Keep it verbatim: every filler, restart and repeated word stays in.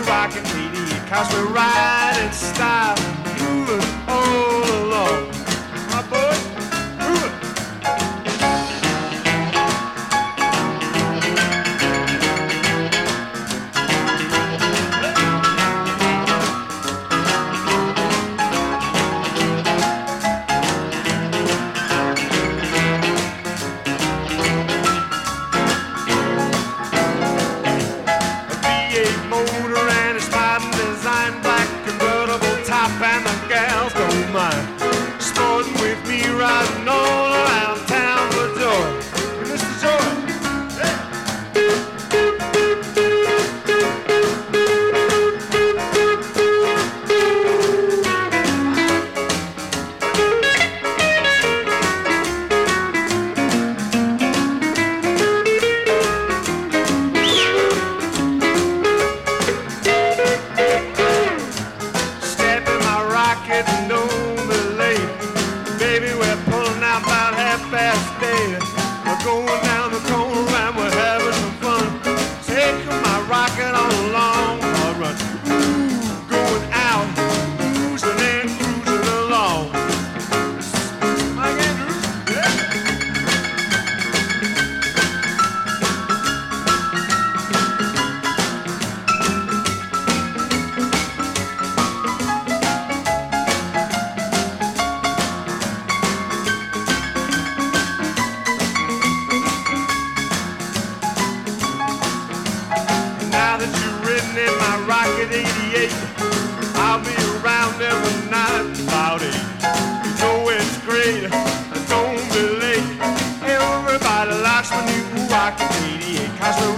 rockin' eighty-eight, cause we ride in style, moving all along. My boys, move it. And the gals don't mind sporting with me, riding all around town for joy. Mister Joy, going down the corner and we're having some fun. Taking my rocket on a long hard run. Ooh, going out, cruising and cruising along. Mike Andrews, in my rocket eighty-eight, I'll be around every night about eight. You know it's great, don't be late. Everybody likes my new rocket eighty-eight, cause we're